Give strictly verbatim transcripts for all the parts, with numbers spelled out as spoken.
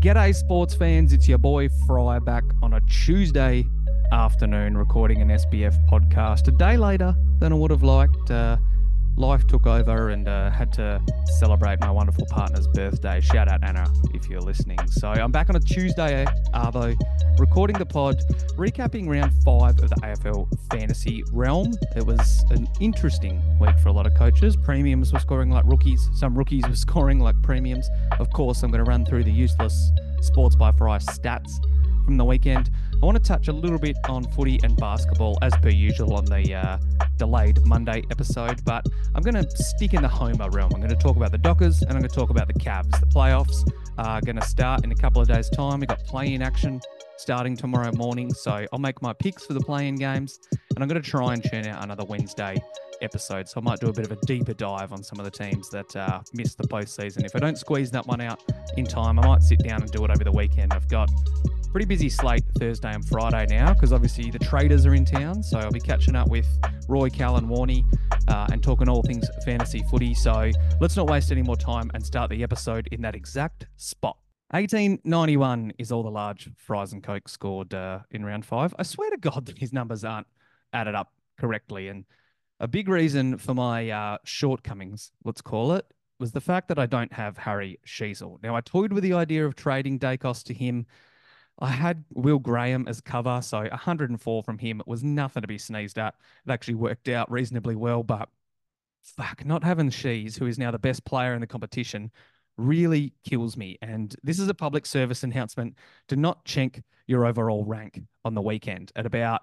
G'day, sports fans. It's your boy Fry back on a Tuesday afternoon recording an S B F podcast. A day later than I would have liked. Uh, life took over and uh, had to celebrate my wonderful partner's birthday. Shout out, Anna, if you're listening. So I'm back on a Tuesday, Arvo, recording the pod, recapping round five of the A F L fantasy realm. It was an interesting week for a lot of coaches. Premiums were scoring like rookies. Some rookies were scoring like premiums. Of course, I'm going to run through the useless Sports by Fry stats from the weekend. I want to touch a little bit on footy and basketball, as per usual on the uh, delayed Monday episode, but I'm going to stick in the Homer realm. I'm going to talk about the Dockers and I'm going to talk about the Cavs. The playoffs are going to start in a couple of days' time. We've got play-in action starting tomorrow morning, so I'll make my picks for the play-in games, and I'm going to try and churn out another Wednesday episode, so I might do a bit of a deeper dive on some of the teams that uh, missed the postseason. If I don't squeeze that one out in time, I might sit down and do it over the weekend. I've got a pretty busy slate Thursday and Friday now, because obviously the traders are in town, so I'll be catching up with Roy, Cal and Warney uh, and talking all things fantasy footy. So let's not waste any more time and start the episode in that exact spot. eighteen ninety-one is all the large fries and Coke scored uh, in round five. I swear to God that his numbers aren't added up correctly, and a big reason for my uh, shortcomings, let's call it, was the fact that I don't have Harry Sheezel. Now, I toyed with the idea of trading Dacos to him. I had Will Graham as cover, so one hundred four from him was nothing to be sneezed at. It actually worked out reasonably well, but fuck, not having Shees, who is now the best player in the competition, really kills me. And this is a public service announcement to not chink your overall rank on the weekend at about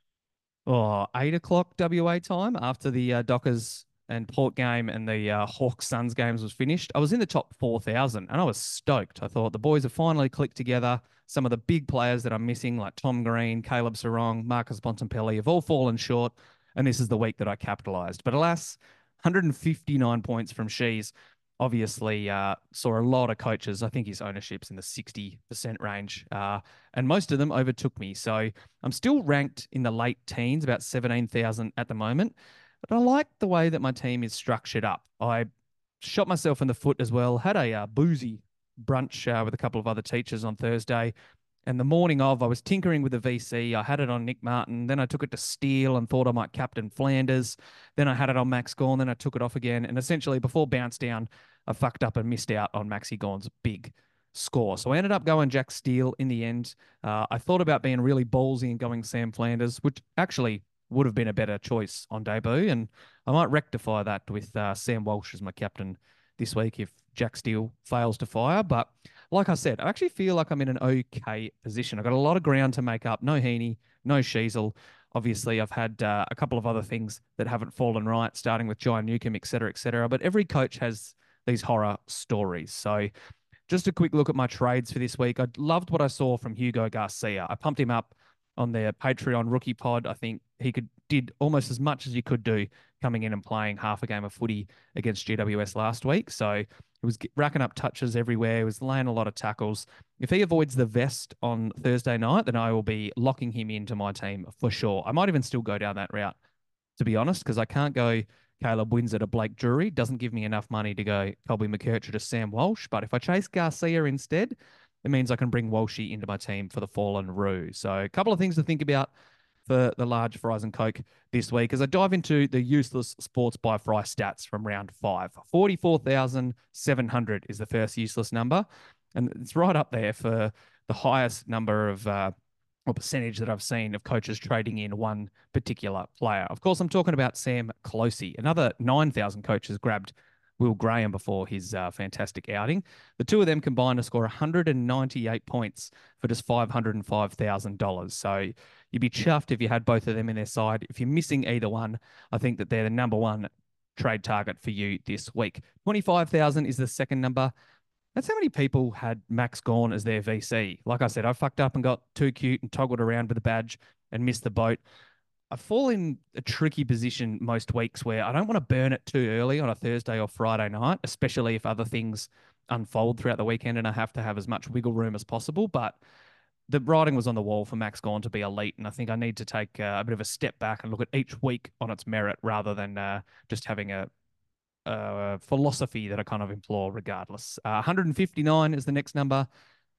oh, eight o'clock W A time after the uh, Dockers and Port game and the uh, Hawks Suns games was finished. I was in the top four thousand and I was stoked. I thought the boys have finally clicked together. Some of the big players that I'm missing, like Tom Green, Caleb Sarong, Marcus Bontempelli, have all fallen short. And this is the week that I capitalized. But alas, one hundred fifty-nine points from Shees obviously uh, saw a lot of coaches. I think his ownership's in the sixty percent range, uh, and most of them overtook me. So I'm still ranked in the late teens, about seventeen thousand at the moment. But I like the way that my team is structured up. I shot myself in the foot as well, had a uh, boozy brunch uh, with a couple of other teachers on Thursday. And the morning of, I was tinkering with the V C. I had it on Nick Martin. Then I took it to Steele and thought I might captain Flanders. Then I had it on Max Gawn. Then I took it off again. And essentially, before bounce down, I fucked up and missed out on Maxi Gawn's big score. So I ended up going Jack Steele in the end. Uh, I thought about being really ballsy and going Sam Flanders, which actually would have been a better choice on debut. And I might rectify that with uh, Sam Walsh as my captain this week if Jack Steele fails to fire. But like I said, I actually feel like I'm in an okay position. I've got a lot of ground to make up. No Heaney, no Sheezel. Obviously, I've had uh, a couple of other things that haven't fallen right, starting with John Newcomb, et cetera, et cetera. But every coach has these horror stories. So just a quick look at my trades for this week. I loved what I saw from Hugo Garcia. I pumped him up on their Patreon rookie pod. I think he could did almost as much as he could do coming in and playing half a game of footy against G W S last week. So he was racking up touches everywhere. He was laying a lot of tackles. If he avoids the vest on Thursday night, then I will be locking him into my team for sure. I might even still go down that route, to be honest, because I can't go Caleb Windsor to Blake Drury. Doesn't give me enough money to go Colby McKercher to Sam Walsh. But if I chase Garcia instead, it means I can bring Walshy into my team for the fallen Roo. So a couple of things to think about for the large fries and Coke this week as I dive into the useless Sports by Fry stats from round five. forty-four thousand seven hundred is the first useless number, and it's right up there for the highest number of uh, or percentage that I've seen of coaches trading in one particular player. Of course, I'm talking about Sam Closey. Another nine thousand coaches grabbed Will Graham before his uh, fantastic outing. The two of them combined to score one hundred ninety-eight points for just five hundred five thousand dollars. So you'd be chuffed if you had both of them in their side. If you're missing either one, I think that they're the number one trade target for you this week. twenty-five thousand is the second number. That's how many people had Max Gawn as their V C. Like I said, I fucked up and got too cute and toggled around with the badge and missed the boat. I fall in a tricky position most weeks where I don't want to burn it too early on a Thursday or Friday night, especially if other things unfold throughout the weekend and I have to have as much wiggle room as possible. But the writing was on the wall for Max Gawn to be elite, and I think I need to take uh, a bit of a step back and look at each week on its merit rather than uh, just having a, a philosophy that I kind of implore regardless. Uh, one hundred fifty-nine is the next number.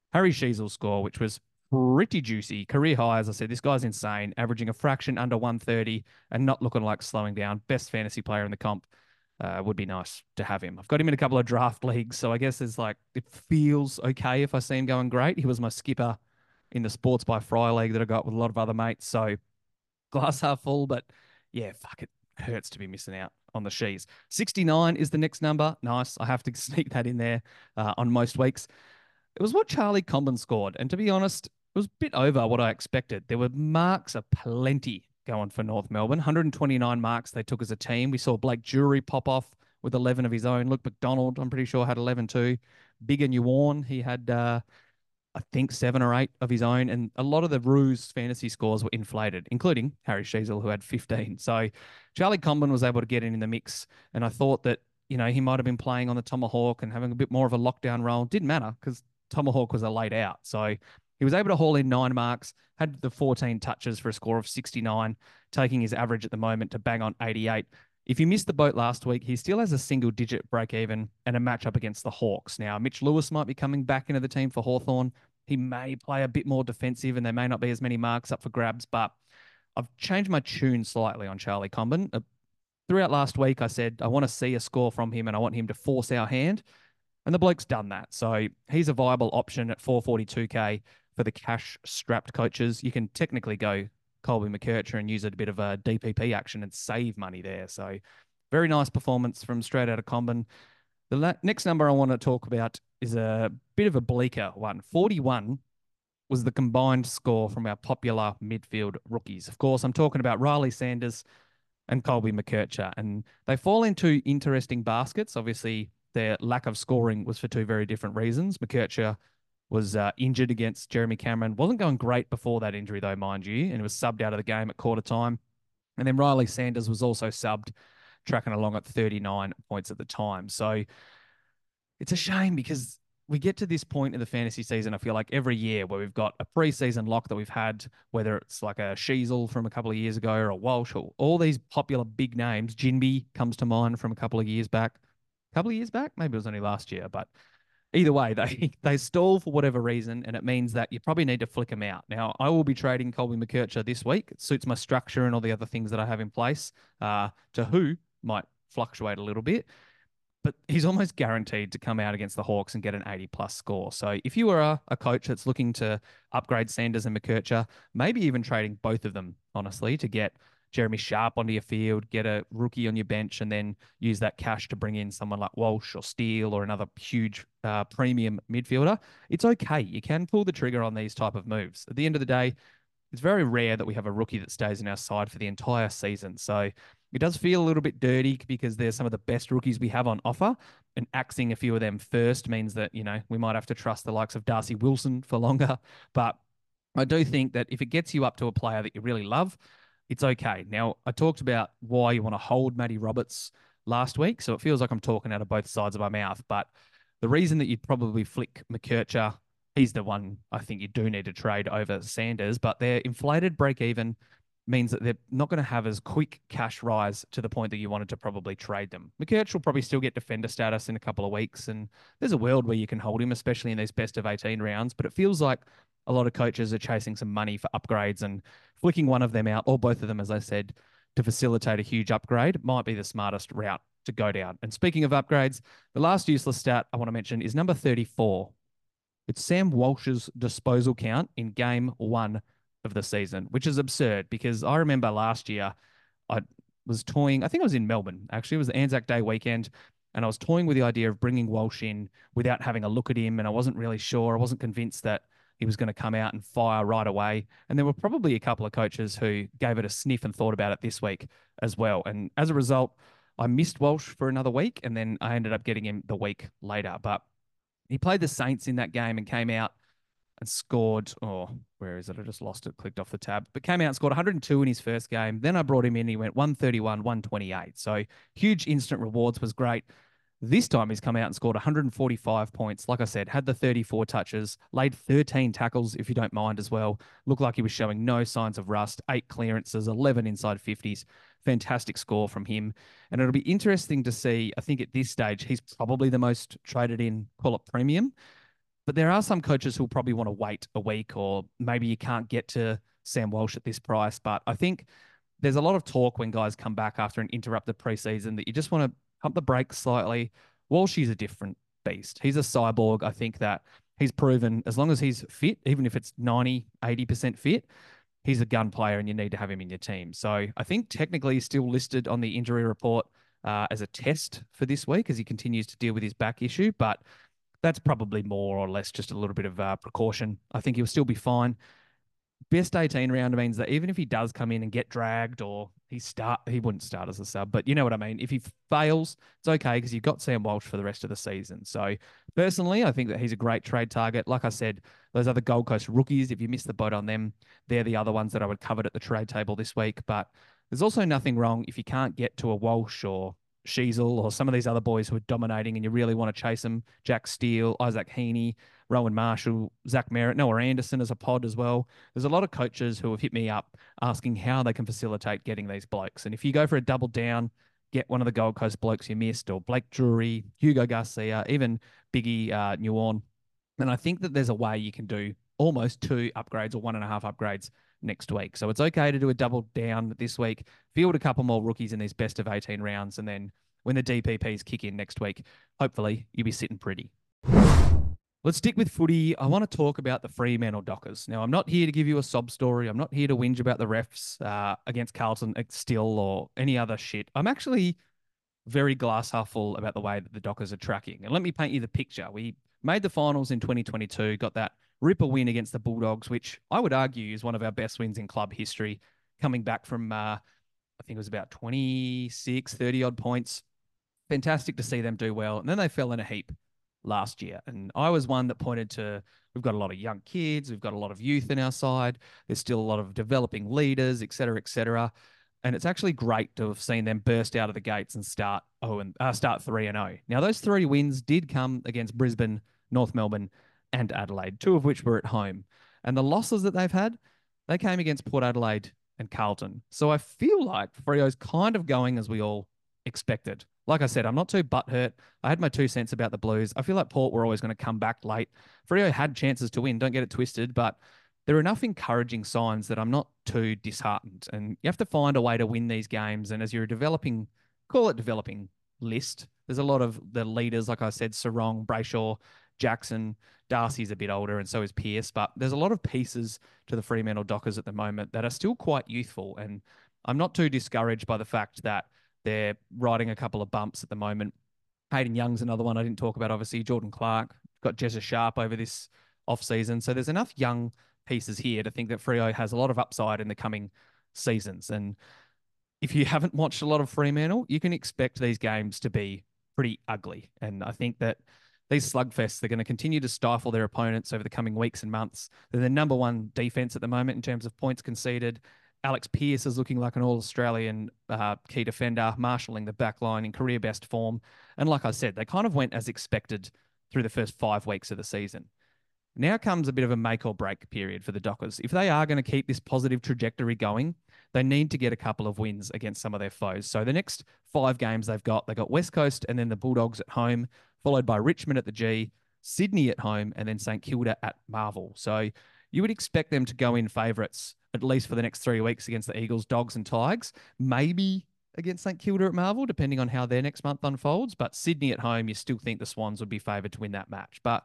Harry Sheezel's score, which was pretty juicy. Career high, as I said, this guy's insane, averaging a fraction under one thirty and not looking like slowing down. Best fantasy player in the comp. Uh, would be nice to have him. I've got him in a couple of draft leagues, so I guess it's like it feels okay if I see him going great. He was my skipper in the Sports by Fry league that I got with a lot of other mates. So glass half full, but yeah, fuck it. Hurts to be missing out on the Shees. sixty-nine is the next number. Nice. I have to sneak that in there uh, on most weeks. It was what Charlie Comben scored. And to be honest, it was a bit over what I expected. There were marks aplenty going for North Melbourne. one hundred twenty-nine marks they took as a team. We saw Blake Jury pop off with eleven of his own. Luke McDonald, I'm pretty sure, had eleven too. Bigger Warren, he had, uh, I think, seven or eight of his own. And a lot of the Roos fantasy scores were inflated, including Harry Sheezel, who had fifteen. So Charlie Comben was able to get in in the mix. And I thought that, you know, he might have been playing on the Tomahawk and having a bit more of a lockdown role. Didn't matter because Tomahawk was a late out. So he was able to haul in nine marks, had the fourteen touches for a score of sixty-nine, taking his average at the moment to bang on eighty-eight. If you missed the boat last week, he still has a single digit break even and a matchup against the Hawks. Now, Mitch Lewis might be coming back into the team for Hawthorn. He may play a bit more defensive and there may not be as many marks up for grabs, but I've changed my tune slightly on Charlie Comben. Uh, throughout last week, I said I want to see a score from him and I want him to force our hand. And the bloke's done that. So he's a viable option at four forty-two K for the cash strapped coaches. You can technically go Colby McKercher and use a bit of a D P P action and save money there. So very nice performance from straight out of Comben. The la- next number I want to talk about is a bit of a bleaker one. forty-one was the combined score from our popular midfield rookies. Of course, I'm talking about Riley Sanders and Colby McKercher. And they fall into interesting baskets. Obviously, their lack of scoring was for two very different reasons. McKercher was uh, injured against Jeremy Cameron. Wasn't going great before that injury, though, mind you, and was subbed out of the game at quarter time. And then Riley Sanders was also subbed, tracking along at thirty-nine points at the time. So it's a shame because we get to this point in the fantasy season, I feel like every year where we've got a preseason lock that we've had, whether it's like a Sheezel from a couple of years ago or a Walsh, or all these popular big names. Jinby comes to mind from a couple of years back. A couple of years back? Maybe it was only last year, but either way, they they stall for whatever reason, and it means that you probably need to flick them out. Now, I will be trading Colby McKercher this week. It suits my structure and all the other things that I have in place. Uh, to who might fluctuate a little bit, but he's almost guaranteed to come out against the Hawks and get an eighty plus score. So if you are a, a coach that's looking to upgrade Sanders and McKercher, maybe even trading both of them, honestly, to get Jeremy Sharp onto your field, get a rookie on your bench, and then use that cash to bring in someone like Walsh or Steele or another huge uh, premium midfielder, it's okay. You can pull the trigger on these type of moves. At the end of the day, it's very rare that we have a rookie that stays in our side for the entire season. So it does feel a little bit dirty because they're some of the best rookies we have on offer, and axing a few of them first means that, you know, we might have to trust the likes of Darcy Wilson for longer. But I do think that if it gets you up to a player that you really love, it's okay. Now, I talked about why you want to hold Matty Roberts last week, so it feels like I'm talking out of both sides of my mouth. But the reason that you'd probably flick McKercher, he's the one I think you do need to trade over Sanders, but their inflated break even means that they're not going to have as quick cash rise to the point that you wanted to probably trade them. McKercher will probably still get defender status in a couple of weeks, and there's a world where you can hold him, especially in these best of eighteen rounds, but it feels like a lot of coaches are chasing some money for upgrades, and flicking one of them out, or both of them, as I said, to facilitate a huge upgrade might be the smartest route to go down. And speaking of upgrades, the last useless stat I want to mention is number thirty-four. It's Sam Walsh's disposal count in game one of the season, which is absurd because I remember last year I was toying, I think I was in Melbourne, actually. It was the Anzac Day weekend, and I was toying with the idea of bringing Walsh in without having a look at him, and I wasn't really sure. I wasn't convinced that he was going to come out and fire right away. And there were probably a couple of coaches who gave it a sniff and thought about it this week as well. And as a result, I missed Walsh for another week, and then I ended up getting him the week later. But he played the Saints in that game and came out and scored, oh, where is it? I just lost it, clicked off the tab, but came out and scored one hundred two in his first game. Then I brought him in, he went one thirty-one, one twenty-eight. So huge instant rewards, was great. This time he's come out and scored one hundred forty-five points. Like I said, had the thirty-four touches, laid thirteen tackles, if you don't mind as well. Looked like he was showing no signs of rust. Eight clearances, eleven inside fifties. Fantastic score from him. And it'll be interesting to see, I think at this stage, he's probably the most traded in, call it premium. But there are some coaches who'll probably want to wait a week, or maybe you can't get to Sam Walsh at this price. But I think there's a lot of talk when guys come back after an interrupted preseason that you just want to pump the brakes slightly. Walsh is a different beast. He's a cyborg. I think that he's proven as long as he's fit, even if it's ninety, eighty percent fit, he's a gun player and you need to have him in your team. So I think technically he's still listed on the injury report uh, as a test for this week as he continues to deal with his back issue. But that's probably more or less just a little bit of uh, precaution. I think he'll still be fine. Best eighteen round means that even if he does come in and get dragged, or he start, he wouldn't start as a sub, but you know what I mean. If he fails, it's okay because you've got Sam Walsh for the rest of the season. So personally, I think that he's a great trade target. Like I said, those other Gold Coast rookies, if you missed the boat on them, they're the other ones that I would cover at the trade table this week. But there's also nothing wrong if you can't get to a Walsh or Sheasel or some of these other boys who are dominating and you really want to chase them. Jack Steele, Isaac Heaney, Rowan Marshall, Zach Merritt, Noah Anderson as a pod as well. There's a lot of coaches who have hit me up asking how they can facilitate getting these blokes. And if you go for a double down, get one of the Gold Coast blokes you missed, or Blake Drury, Hugo Garcia, even Biggie uh, Nuorn, then I think that there's a way you can do almost two upgrades or one and a half upgrades next week. So it's okay to do a double down this week, field a couple more rookies in these best of eighteen rounds, and then when the D P Ps kick in next week, hopefully you'll be sitting pretty. Let's stick with footy. I want to talk about the Fremantle Dockers. Now, I'm not here to give you a sob story. I'm not here to whinge about the refs uh, against Carlton still or any other shit. I'm actually very glass half full about the way that the Dockers are tracking. And let me paint you the picture. We made the finals in twenty twenty-two, got that ripper win against the Bulldogs, which I would argue is one of our best wins in club history, coming back from, uh, I think it was about twenty-six, thirty odd points. Fantastic to see them do well. And then they fell in a heap last year. And I was one that pointed to, we've got a lot of young kids, we've got a lot of youth in our side, there's still a lot of developing leaders, et cetera, et cetera. And it's actually great to have seen them burst out of the gates and start oh and uh, start three and oh. Now those three wins did come against Brisbane, North Melbourne, and Adelaide, two of which were at home. And the losses that they've had, they came against Port Adelaide and Carlton. So I feel like Freo's kind of going as we all expected. Like I said, I'm not too butthurt. I had my two cents about the Blues. I feel like Port were always going to come back late. Freo had chances to win, don't get it twisted, but there are enough encouraging signs that I'm not too disheartened. And you have to find a way to win these games. And as you're developing, call it developing list, there's a lot of the leaders, like I said, Sarong, Brayshaw, Jackson, Darcy's a bit older, and so is Pearce. But there's a lot of pieces to the Fremantle Dockers at the moment that are still quite youthful. And I'm not too discouraged by the fact that they're riding a couple of bumps at the moment. Hayden Young's another one I didn't talk about, obviously. Jordan Clark, got Jezza Sharp over this off-season. So there's enough young pieces here to think that Freo has a lot of upside in the coming seasons. And if you haven't watched a lot of Fremantle, you can expect these games to be pretty ugly. And I think that these slugfests, they're going to continue to stifle their opponents over the coming weeks and months. They're the number one defense at the moment in terms of points conceded. Alex Pearce is looking like an all-Australian uh, key defender, marshalling the back line in career best form. And like I said, they kind of went as expected through the first five weeks of the season. Now comes a bit of a make or break period for the Dockers. If they are going to keep this positive trajectory going, they need to get a couple of wins against some of their foes. So the next five games they've got, they got West Coast and then the Bulldogs at home, followed by Richmond at the G, Sydney at home, and then St Kilda at Marvel. So you would expect them to go in favourites at least for the next three weeks against the Eagles, Dogs and Tigers, maybe against St Kilda at Marvel, depending on how their next month unfolds. But Sydney at home, you still think the Swans would be favoured to win that match. But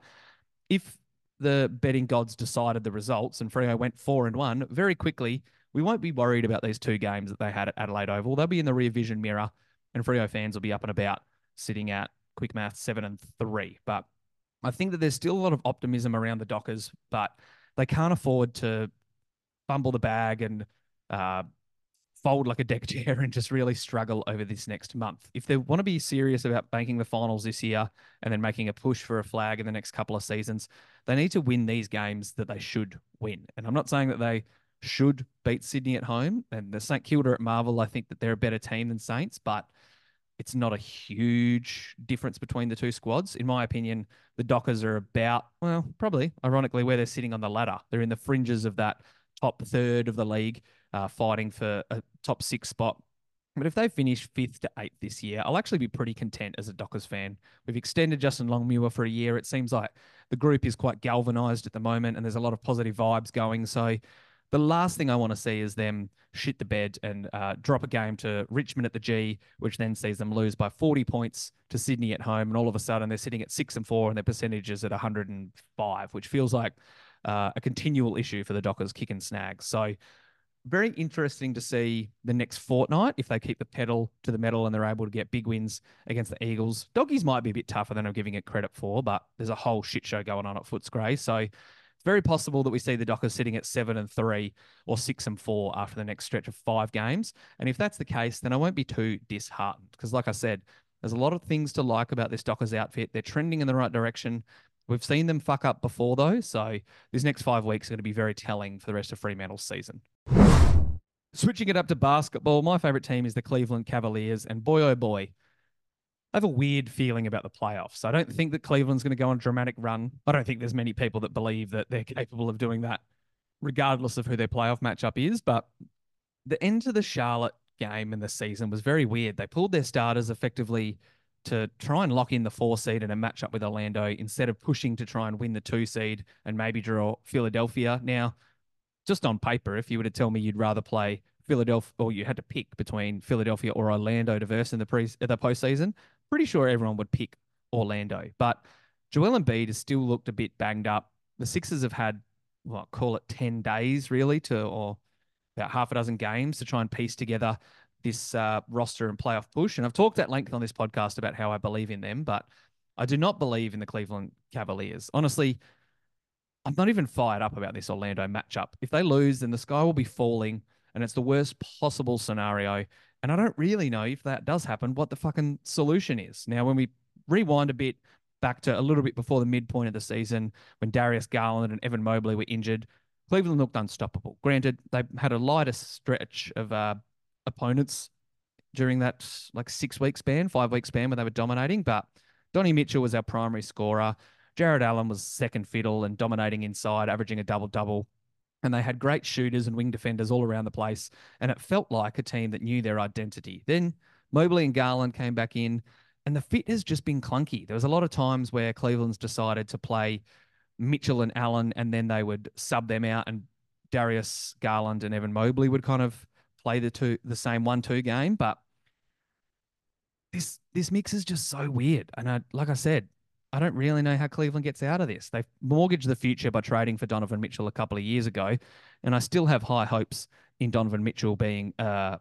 if the betting gods decided the results and Freo went four and one, very quickly, we won't be worried about these two games that they had at Adelaide Oval. They'll be in the rear vision mirror, and Freo fans will be up and about, sitting at, quick math, seven and three. But I think that there's still a lot of optimism around the Dockers, but they can't afford to fumble the bag and uh, fold like a deck chair and just really struggle over this next month. If they want to be serious about making the finals this year and then making a push for a flag in the next couple of seasons, they need to win these games that they should win. And I'm not saying that they should beat Sydney at home. And the St Kilda at Marvel, I think that they're a better team than Saints, but it's not a huge difference between the two squads. In my opinion, the Dockers are about, well, probably, ironically, where they're sitting on the ladder. They're in the fringes of that top third of the league, uh, fighting for a top six spot. But if they finish fifth to eighth this year, I'll actually be pretty content as a Dockers fan. We've extended Justin Longmuir for a year. It seems like the group is quite galvanised at the moment, and there's a lot of positive vibes going. So the last thing I want to see is them shit the bed and uh, drop a game to Richmond at the G, which then sees them lose by forty points to Sydney at home, and all of a sudden they're sitting at six and four, and their percentage is at one hundred five, which feels like uh, a continual issue for the Dockers kicking snags. So very interesting to see the next fortnight if they keep the pedal to the metal and they're able to get big wins against the Eagles. Doggies might be a bit tougher than I'm giving it credit for, but there's a whole shit show going on at Footscray. So it's very possible that we see the Dockers sitting at seven and three or six and four after the next stretch of five games. And if that's the case, then I won't be too disheartened because, like I said, there's a lot of things to like about this Dockers outfit. They're trending in the right direction. We've seen them fuck up before, though. So these next five weeks are going to be very telling for the rest of Fremantle's season. Switching it up to basketball, my favourite team is the Cleveland Cavaliers, and boy, oh boy, I have a weird feeling about the playoffs. I don't think that Cleveland's going to go on a dramatic run. I don't think there's many people that believe that they're capable of doing that, regardless of who their playoff matchup is. But the end to the Charlotte game in the season was very weird. They pulled their starters effectively to try and lock in the four seed in a matchup with Orlando instead of pushing to try and win the two seed and maybe draw Philadelphia. Now, just on paper, if you were to tell me you'd rather play Philadelphia, or you had to pick between Philadelphia or Orlando to verse in the pre the postseason, pretty sure everyone would pick Orlando. But Joel Embiid has still looked a bit banged up. The Sixers have had, what, call it ten days really to, or about half a dozen games to try and piece together this uh, roster and playoff push. And I've talked at length on this podcast about how I believe in them, but I do not believe in the Cleveland Cavaliers. Honestly, I'm not even fired up about this Orlando matchup. If they lose, then the sky will be falling, and it's the worst possible scenario. And I don't really know if that does happen, what the fucking solution is. Now, when we rewind a bit back to a little bit before the midpoint of the season, when Darius Garland and Evan Mobley were injured, Cleveland looked unstoppable. Granted, they had a lighter stretch of uh, opponents during that like six-week span, five-week span where they were dominating, but Donnie Mitchell was our primary scorer. Jared Allen was second fiddle and dominating inside, averaging a double-double. And they had great shooters and wing defenders all around the place. And it felt like a team that knew their identity. Then Mobley and Garland came back in, and the fit has just been clunky. There was a lot of times where Cleveland's decided to play Mitchell and Allen, and then they would sub them out, and Darius Garland and Evan Mobley would kind of play the two the same one-two game. But this this mix is just so weird. And I, like I said, I don't really know how Cleveland gets out of this. They've mortgaged the future by trading for Donovan Mitchell a couple of years ago, and I still have high hopes in Donovan Mitchell being uh,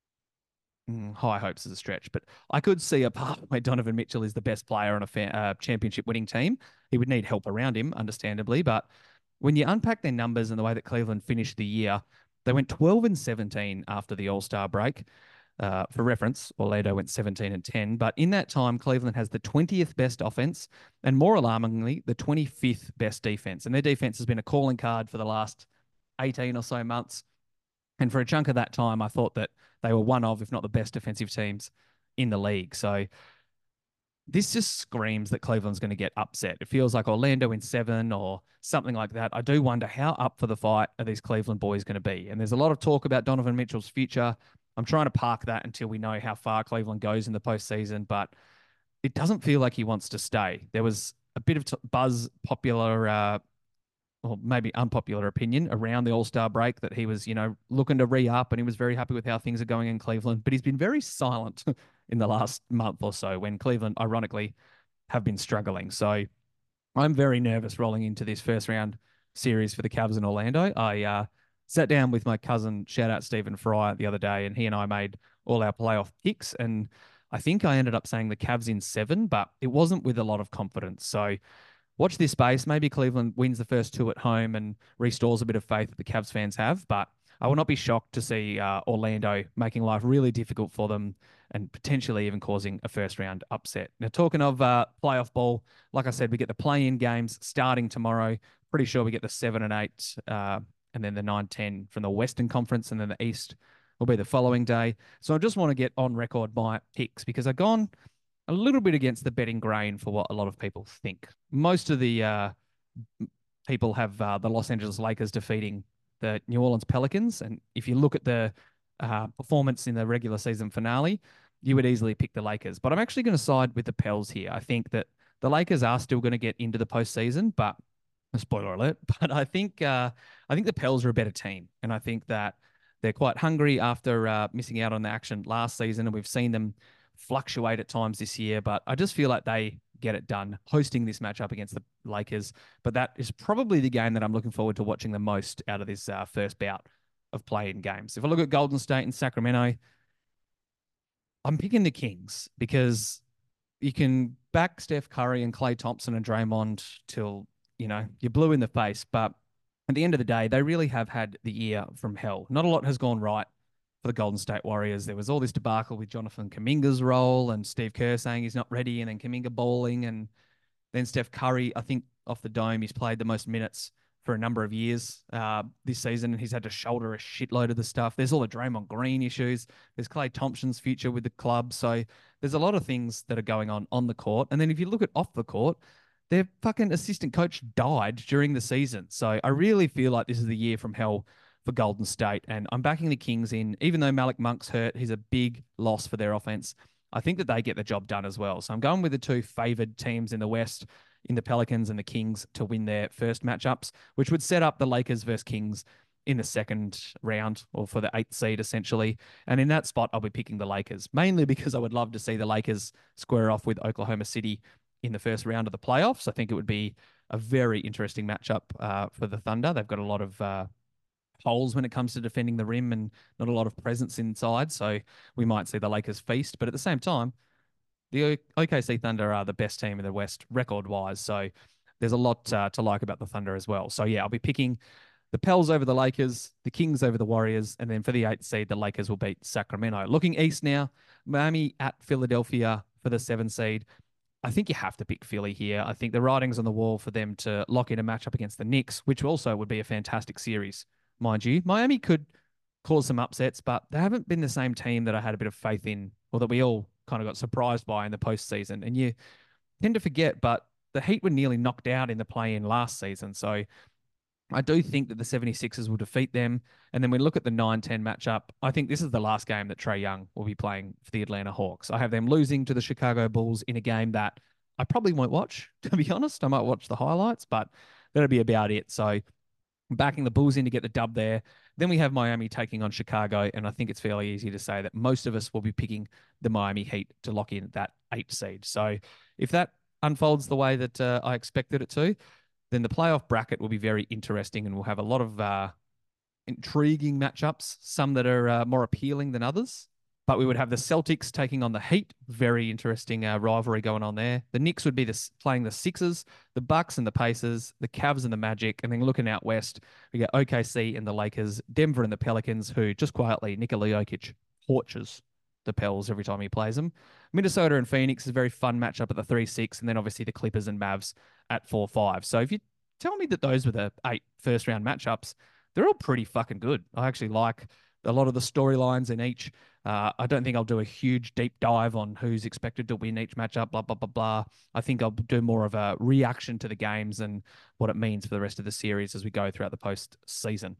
mm, high hopes as a stretch. But I could see a part where Donovan Mitchell is the best player on a fa- uh, championship winning team. He would need help around him, understandably. But when you unpack their numbers and the way that Cleveland finished the year, they went twelve and seventeen after the All Star break. Uh, for reference, Orlando went seventeen and ten, but in that time, Cleveland has the twentieth best offense and, more alarmingly, the twenty-fifth best defense. And their defense has been a calling card for the last eighteen or so months. And for a chunk of that time, I thought that they were one of, if not the best defensive teams in the league. So this just screams that Cleveland's going to get upset. It feels like Orlando in seven or something like that. I do wonder how up for the fight are these Cleveland boys going to be. And there's a lot of talk about Donovan Mitchell's future. I'm trying to park that until we know how far Cleveland goes in the postseason, but it doesn't feel like he wants to stay. There was a bit of t- buzz, popular, uh, or maybe unpopular opinion around the All-Star break that he was, you know, looking to re-up, and he was very happy with how things are going in Cleveland. But he's been very silent in the last month or so when Cleveland, ironically, have been struggling. So I'm very nervous rolling into this first round series for the Cavs in Orlando. I uh, sat down with my cousin, shout out Stephen Fry, the other day, and he and I made all our playoff picks. And I think I ended up saying the Cavs in seven, but it wasn't with a lot of confidence. So watch this space. Maybe Cleveland wins the first two at home and restores a bit of faith that the Cavs fans have. But I will not be shocked to see uh, Orlando making life really difficult for them and potentially even causing a first round upset. Now, talking of uh, playoff ball, like I said, we get the play-in games starting tomorrow. Pretty sure we get the seven and eight uh, and then the nine ten from the Western Conference, and then the East will be the following day. So I just want to get on record my picks because I've gone a little bit against the betting grain for what a lot of people think. Most of the uh, people have uh, the Los Angeles Lakers defeating the New Orleans Pelicans. And if you look at the uh, performance in the regular season finale, you would easily pick the Lakers. But I'm actually going to side with the Pels here. I think that the Lakers are still going to get into the postseason, but spoiler alert. But I think uh, I think the Pels are a better team, and I think that they're quite hungry after uh, missing out on the action last season, and we've seen them fluctuate at times this year. But I just feel like they get it done hosting this matchup against the Lakers. But that is probably the game that I'm looking forward to watching the most out of this uh, first bout of play-in games. If I look at Golden State and Sacramento, I'm picking the Kings because you can back Steph Curry and Klay Thompson and Draymond till, you know, you're blue in the face. But at the end of the day, they really have had the year from hell. Not a lot has gone right for the Golden State Warriors. There was all this debacle with Jonathan Kuminga's role and Steve Kerr saying he's not ready, and then Kuminga bowling, and then Steph Curry, I think off the dome, he's played the most minutes for a number of years uh, this season, and he's had to shoulder a shitload of the stuff. There's all the Draymond Green issues. There's Klay Thompson's future with the club. So there's a lot of things that are going on on the court. And then if you look at off the court, their fucking assistant coach died during the season. So I really feel like this is the year from hell for Golden State. And I'm backing the Kings in, even though Malik Monk's hurt, he's a big loss for their offense. I think that they get the job done as well. So I'm going with the two favored teams in the West, in the Pelicans and the Kings, to win their first matchups, which would set up the Lakers versus Kings in the second round, or for the eighth seed, essentially. And in that spot, I'll be picking the Lakers, mainly because I would love to see the Lakers square off with Oklahoma City in the first round of the playoffs. I think it would be a very interesting matchup uh, for the Thunder. They've got a lot of uh, holes when it comes to defending the rim and not a lot of presence inside. So we might see the Lakers feast. But at the same time, the O K C Thunder are the best team in the West record-wise. So there's a lot uh, to like about the Thunder as well. So yeah, I'll be picking the Pels over the Lakers, the Kings over the Warriors, and then for the eighth seed, the Lakers will beat Sacramento. Looking east now, Miami at Philadelphia for the seven seed. I think you have to pick Philly here. I think the writing's on the wall for them to lock in a matchup against the Knicks, which also would be a fantastic series, mind you. Miami could cause some upsets, but they haven't been the same team that I had a bit of faith in, or that we all kind of got surprised by in the postseason. And you tend to forget, but the Heat were nearly knocked out in the play-in last season. So I do think that the seventy-sixers will defeat them. And then we look at the nine ten matchup. I think this is the last game that Trae Young will be playing for the Atlanta Hawks. I have them losing to the Chicago Bulls in a game that I probably won't watch, to be honest. I might watch the highlights, but that'll be about it. So backing the Bulls in to get the dub there. Then we have Miami taking on Chicago, and I think it's fairly easy to say that most of us will be picking the Miami Heat to lock in that eight seed. So if that unfolds the way that uh, I expected it to, then the playoff bracket will be very interesting, and we'll have a lot of uh, intriguing matchups, some that are uh, more appealing than others. But we would have the Celtics taking on the Heat. Very interesting uh, rivalry going on there. The Knicks would be the, playing the Sixers, the Bucks and the Pacers, the Cavs and the Magic. And then looking out west, we get O K C and the Lakers, Denver and the Pelicans, who just quietly, Nikola Jokic torches the Pels every time he plays them. Minnesota and Phoenix is a very fun matchup at the three six, and then obviously the Clippers and Mavs at four five. So if you tell me that those were the eight first-round matchups, they're all pretty fucking good. I actually like a lot of the storylines in each. Uh, I don't think I'll do a huge deep dive on who's expected to win each matchup, blah, blah, blah, blah. I think I'll do more of a reaction to the games and what it means for the rest of the series as we go throughout the postseason.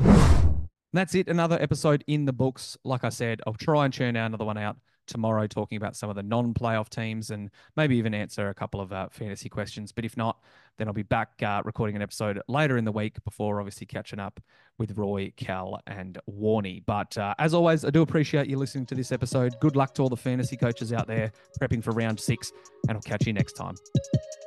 That's it. Another episode in the books. Like I said, I'll try and churn out another one out tomorrow, talking about some of the non-playoff teams and maybe even answer a couple of uh, fantasy questions. But if not, then I'll be back uh, recording an episode later in the week before obviously catching up with Roy, Cal, and Warney. But uh, as always, I do appreciate you listening to this episode. Good luck to all the fantasy coaches out there prepping for round six, and I'll catch you next time.